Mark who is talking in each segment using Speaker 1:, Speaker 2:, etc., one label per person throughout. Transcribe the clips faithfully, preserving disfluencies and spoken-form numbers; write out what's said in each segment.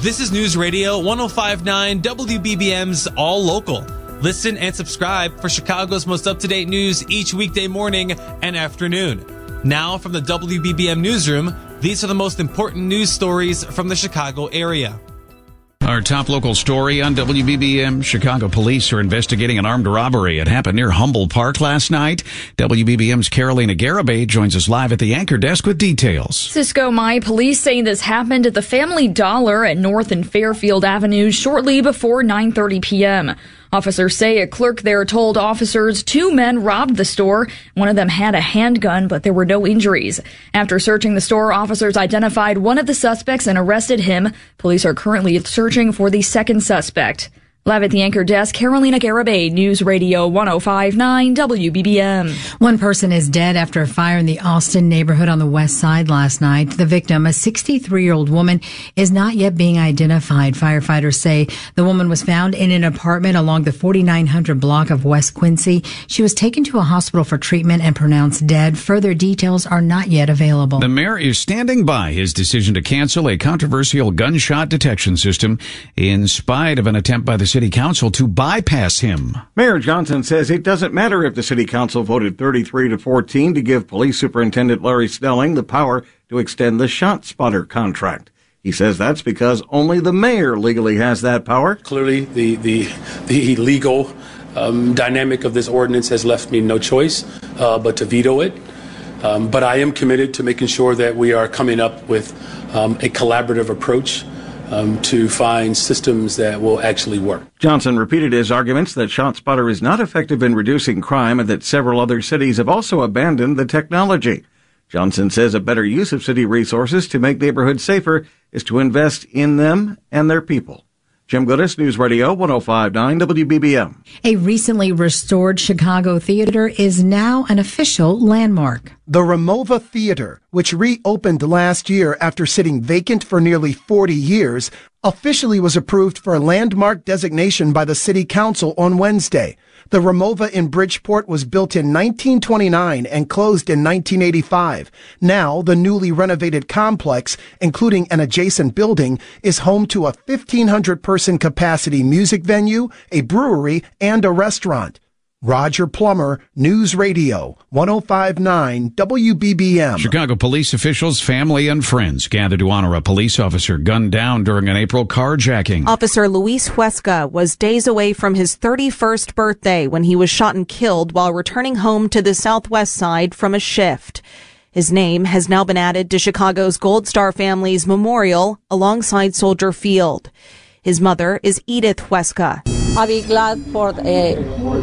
Speaker 1: This is News Radio one oh five point nine W B B M's All Local. Listen and subscribe for Chicago's most up-to-date news each weekday morning and afternoon. Now from the W B B M Newsroom, these are the most important news stories from the Chicago area.
Speaker 2: Our top local story on W B B M. Chicago police are investigating an armed robbery. It happened near Humble Park last night. W B B M's Carolina Garibay joins us live at the anchor desk with details.
Speaker 3: Cisco My police say this happened at the Family Dollar at North and Fairfield Avenues shortly before nine thirty p.m. Officers say a clerk there told officers two men robbed the store. One of them had a handgun, but there were no injuries. After searching the store, officers identified one of the suspects and arrested him. Police are currently searching for the second suspect. Live at the anchor desk, Carolina Garibay, News Radio one oh five point nine W B B M.
Speaker 4: One person is dead after a fire in the Austin neighborhood on the west side last night. The victim, a sixty-three-year-old woman, is not yet being identified. Firefighters say the woman was found in an apartment along the forty-nine hundred block of West Quincy. She was taken to a hospital for treatment and pronounced dead. Further details are not yet available.
Speaker 2: The mayor is standing by his decision to cancel a controversial gunshot detection system in spite of an attempt by the city council to bypass him.
Speaker 5: Mayor Johnson says it doesn't matter if the city council voted thirty-three to fourteen to give Police Superintendent Larry Snelling the power to extend the ShotSpotter contract. He says that's because only the mayor legally has that power.
Speaker 6: Clearly, the the the legal um, dynamic of this ordinance has left me no choice uh, but to veto it. Um, but I am committed to making sure that we are coming up with um, a collaborative approach Um, to find systems that will actually work.
Speaker 5: Johnson repeated his arguments that ShotSpotter is not effective in reducing crime and that several other cities have also abandoned the technology. Johnson says a better use of city resources to make neighborhoods safer is to invest in them and their people. Jim Goodis, News Radio one oh five point nine W B B M.
Speaker 4: A recently restored Chicago theater is now an official landmark.
Speaker 7: The Ramova Theater, which reopened last year after sitting vacant for nearly forty years, officially was approved for landmark designation by the City Council on Wednesday. The Ramova in Bridgeport was built in nineteen twenty-nine and closed in nineteen eighty-five. Now, the newly renovated complex, including an adjacent building, is home to a fifteen hundred person capacity music venue, a brewery, and a restaurant. Roger Plummer, News Radio, one oh five point nine W B B M.
Speaker 2: Chicago police officials, family, and friends gathered to honor a police officer gunned down during an April carjacking.
Speaker 8: Officer Luis Huesca was days away from his thirty-first birthday when he was shot and killed while returning home to the southwest side from a shift. His name has now been added to Chicago's Gold Star family's memorial alongside Soldier Field. His mother is Edith Huesca.
Speaker 9: I'll be glad for the,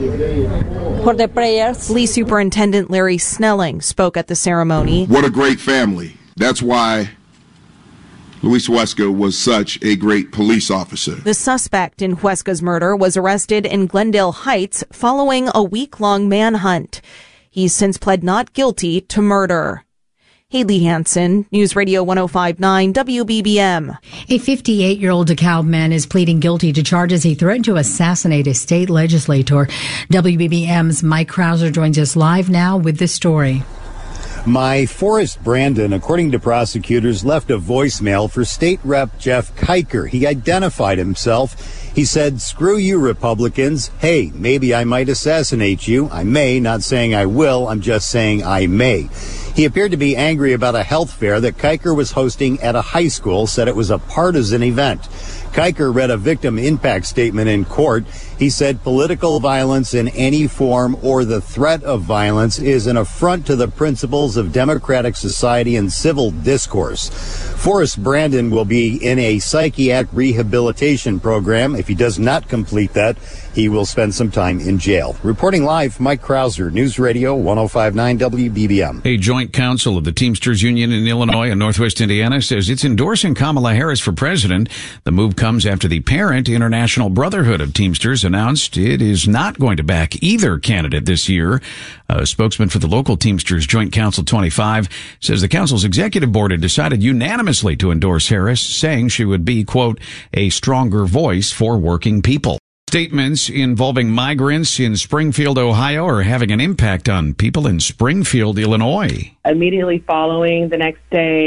Speaker 9: for the prayers.
Speaker 8: Police Superintendent Larry Snelling spoke at the ceremony.
Speaker 10: What a great family. That's why Luis Huesca was such a great police officer.
Speaker 8: The suspect in Huesca's murder was arrested in Glendale Heights following a week-long manhunt. He's since pled not guilty to murder. Haley Hansen, News Radio one oh five point nine W B B M.
Speaker 4: A fifty-eight-year-old DeKalb man is pleading guilty to charges he threatened to assassinate a state legislator. W B B M's Mike Krauser joins us live now with this story.
Speaker 11: My Forrest Brandon, according to prosecutors, left a voicemail for State Rep Jeff Kiker. He identified himself. He said, "Screw you, Republicans. Hey, maybe I might assassinate you. I may, not saying I will. I'm just saying I may." He appeared to be angry about a health fair that Kiker was hosting at a high school, said it was a partisan event. Kiker read a victim impact statement in court. He said political violence in any form or the threat of violence is an affront to the principles of democratic society and civil discourse. Forrest Brandon will be in a psychiatric rehabilitation program. If he does not complete that, he will spend some time in jail. Reporting live, Mike Krauser, News Radio one oh five point nine W B B M.
Speaker 2: A joint council of the Teamsters Union in Illinois and Northwest Indiana says it's endorsing Kamala Harris for president. The move comes after the parent International Brotherhood of Teamsters announced it is not going to back either candidate this year. A spokesman for the local Teamsters Joint Council twenty-five says the council's executive board had decided unanimously to endorse Harris, saying she would be, quote, a stronger voice for working people. Statements involving migrants in Springfield, Ohio are having an impact on people in Springfield, Illinois.
Speaker 12: Immediately following the next day,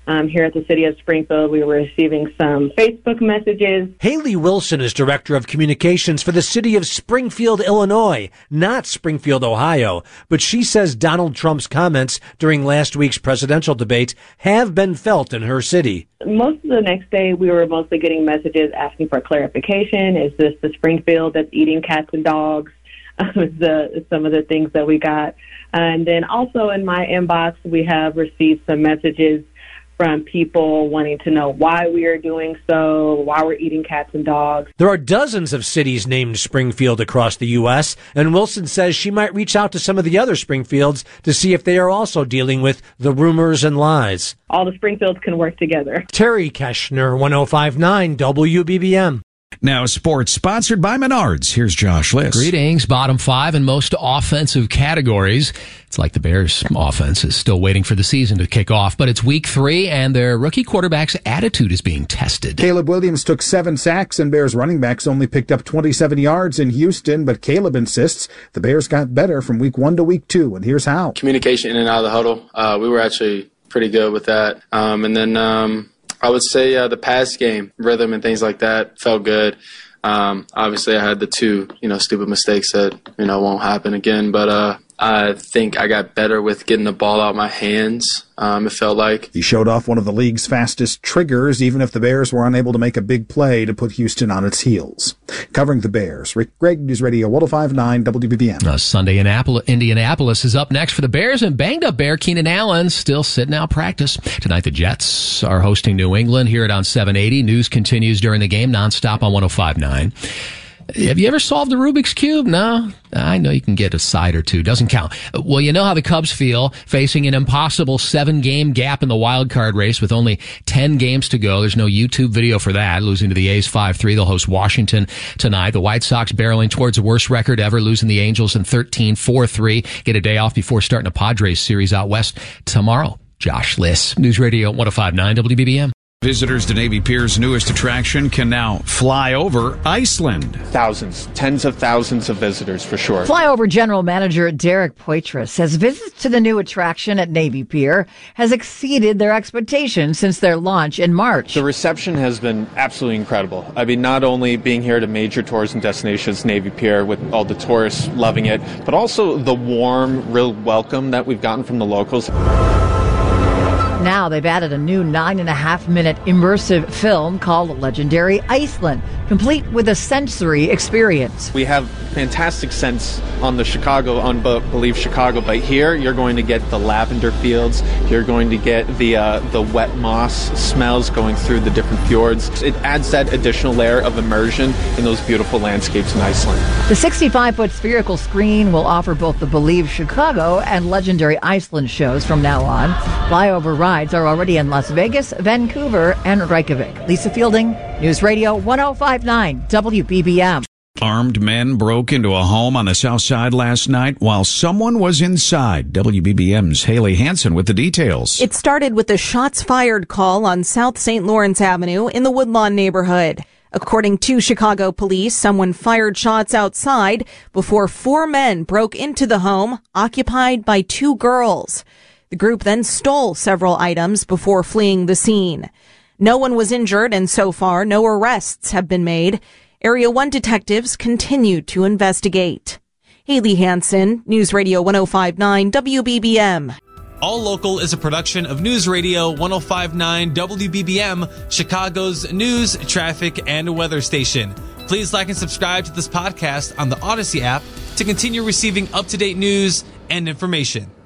Speaker 12: Um, here at the city of Springfield, we were receiving some Facebook messages.
Speaker 13: Haley Wilson is Director of Communications for the city of Springfield, Illinois, not Springfield, Ohio. But she says Donald Trump's comments during last week's presidential debate have been felt in her city.
Speaker 12: Most of the next day, we were mostly getting messages asking for clarification. Is this the Springfield that's eating cats and dogs? the, some of the things that we got. And then also in my inbox, we have received some messages from people wanting to know why we are doing so, why we're eating cats and dogs.
Speaker 13: There are dozens of cities named Springfield across the U S, and Wilson says she might reach out to some of the other Springfields to see if they are also dealing with the rumors and lies.
Speaker 12: All the Springfields can work together.
Speaker 13: Terry Keshner, one oh five point nine W B B M.
Speaker 2: Now, sports sponsored by Menards. Here's Josh Liss.
Speaker 14: Greetings. Bottom five in most offensive categories. It's like the Bears' offense is still waiting for the season to kick off, but it's week three, and their rookie quarterback's attitude is being tested.
Speaker 15: Caleb Williams took seven sacks, and Bears running backs only picked up twenty-seven yards in Houston, but Caleb insists the Bears got better from week one to week two, and here's how.
Speaker 16: Communication in and out of the huddle. Uh, we were actually pretty good with that. Um, and then... Um, I would say uh, the pass game, rhythm and things like that felt good. Um, obviously, I had the two, you know, stupid mistakes that, you know, won't happen again. But uh, I think I got better with getting the ball out my hands, um, it felt like.
Speaker 15: He showed off one of the league's fastest triggers, even if the Bears were unable to make a big play to put Houston on its heels. Covering the Bears, Rick Gregg, News Radio one oh five point nine W B B M.
Speaker 14: Uh, Sunday in Indianapolis is up next for the Bears, and banged-up Bear Keenan Allen still sitting out practice. Tonight, the Jets are hosting New England. Hear it on seven eighty. News continues during the game, nonstop on one oh five point nine. Have you ever solved the Rubik's Cube? No? I know you can get a side or two. Doesn't count. Well, you know how the Cubs feel facing an impossible seven-game gap in the wild card race with only ten games to go. There's no YouTube video for that. Losing to the A's five three. They'll host Washington tonight. The White Sox barreling towards the worst record ever, losing the Angels in thirteen four three. Get a day off before starting a Padres series out west tomorrow. Josh Liss, News Radio one oh five point nine W B B M.
Speaker 2: Visitors to Navy Pier's newest attraction can now fly over Iceland.
Speaker 17: Thousands, tens of thousands of visitors for sure.
Speaker 18: Flyover General Manager Derek Poitras says visits to the new attraction at Navy Pier has exceeded their expectations since their launch in March.
Speaker 17: The reception has been absolutely incredible. I mean, not only being here at a major tourism destinations, Navy Pier, with all the tourists loving it, but also the warm, real welcome that we've gotten from the locals.
Speaker 18: Now they've added a new nine and a half minute immersive film called Legendary Iceland, complete with a sensory experience.
Speaker 17: We have fantastic scents on the Chicago, on Believe Chicago, but here you're going to get the lavender fields, you're going to get the uh, the wet moss smells going through the different fjords. It adds that additional layer of immersion in those beautiful landscapes in Iceland.
Speaker 18: The sixty-five foot spherical screen will offer both the Believe Chicago and Legendary Iceland shows from now on. Flyover rides are already in Las Vegas, Vancouver, and Reykjavik. Lisa Fielding, News Radio one oh five point nine W B B M.
Speaker 2: Armed men broke into a home on the south side last night while someone was inside. W B B M's Haley Hansen with the details.
Speaker 8: It started with a shots fired call on South Saint Lawrence Avenue in the Woodlawn neighborhood. According to Chicago police, someone fired shots outside before four men broke into the home occupied by two girls. The group then stole several items before fleeing the scene. No one was injured, and so far, no arrests have been made. Area one detectives continue to investigate. Haley Hansen, News Radio one oh five point nine W B B M.
Speaker 1: All Local is a production of News Radio one oh five point nine W B B M, Chicago's news, traffic, and weather station. Please like and subscribe to this podcast on the Odyssey app to continue receiving up-to-date news and information.